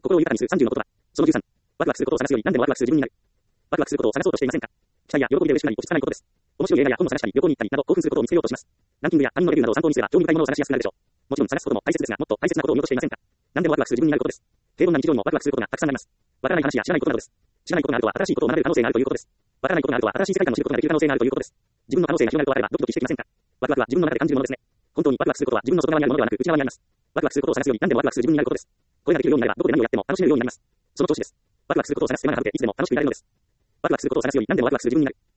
心を豊かにする30の言葉。その13。ワクワクすることを探すより何でもワクワクする自分になる。ワクワクすることを探そうとしていませんか？期待や喜びで嬉しくなり落ち着かないことです。面白い映画や本を探したり旅行に行ったりなど興奮することを見つけようとします。ランキングや他人のレビューなどを参考にすれば興味深いものを探しやすくなるでしょう。もちろん探すことも大切ですが、もっと大切なことを見落としていませんか？何でもワクワクする自分になることです。平凡な日常にもワクワクすることがたくさんあります。わからない話や知らないことなどです。知らないことがあるとは新しいことを学べる可能性があるということです。わからないことがあるとは新しい世界観を知ることができる可能性があるということです。自分の可能性が広がるとあればドキドキしてきませんか？ワクワクは自分の中で感じるものですね。本当にワクワクすることは自分の外側にあるものではなく内側にあります。ワクワクすることを探すより何でもワクワクする自分になることです。これができるようになればどこで何をやっても楽しめるようになります。その調子です。ワクワクすることを探す手間が省けいつでも楽しくいられるのです。ワクワクすることを探すより何でもワクワクする自分になる。